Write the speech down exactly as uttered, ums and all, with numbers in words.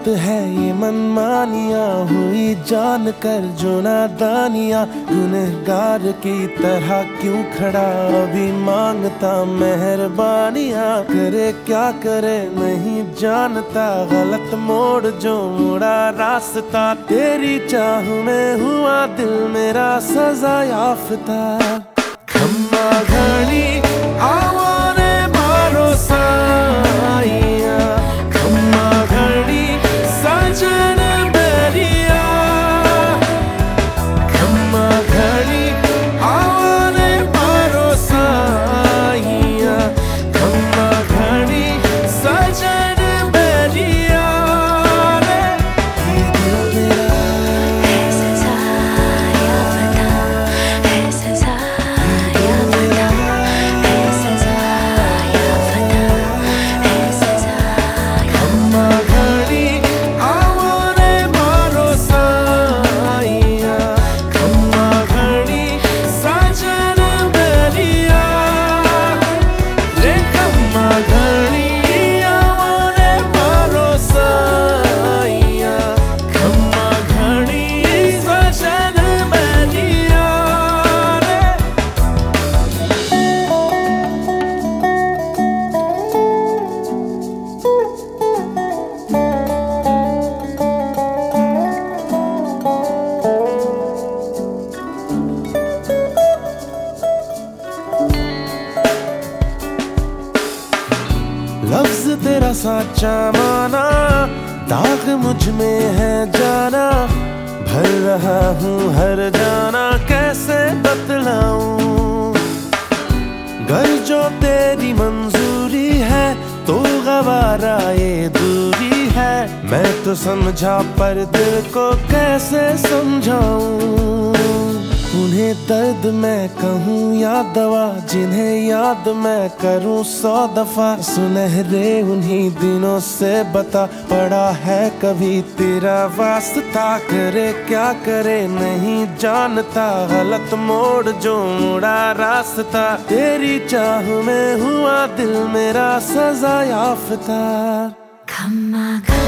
है ये मनमानियाँ, हुई जान कर जो नादानियाँ। गुनहगार की तरह क्यों खड़ा अभी मांगता मेहरबानियाँ। करे क्या करे नहीं जानता, गलत मोड़ जो मुड़ा रास्ता। तेरी चाह में हुआ दिल मेरा सजा याफ्ता। खम्मा घड़ी आवाने भरोसा आइया, खम्मा घड़ी सजन बेरिया। खम्मा घड़ी आवाने भरोसा आइया, खम्मा घड़ी सजन बेरिया। रे ये दिल मेरा है सजा याफ्ता, है सजा याफ्ता, है सजा याफ्ता, है सजा खम्मा घड़ी आवाने भरोसा आइया, खम्मा घड़ी सजन बेरिया। रे खम्मा घड़ी आवाने भरोसा आइया, खम्मा घड़ी सजन बेरिया। रे लफ्ज तेरा साचा माना, दाग मुझ में है जाना। भर रहा हूँ हर जाना, कैसे बतलाऊं। घर जो तेरी मंजूरी है तो गवारा ये दूरी है। मैं तो समझा पर दिल को कैसे समझाऊं। उन्हें दर्द मैं कहूँ या दवा, जिन्हें याद मैं करूँ सौ दफा। सुनहरे उन्हीं दिनों से बता, पड़ा है कभी तेरा वास्ता। करे क्या करे नहीं जानता, गलत मोड़ जो मुड़ा रास्ता। तेरी चाह में हुआ दिल मेरा सजा याफ्ता। खम्मा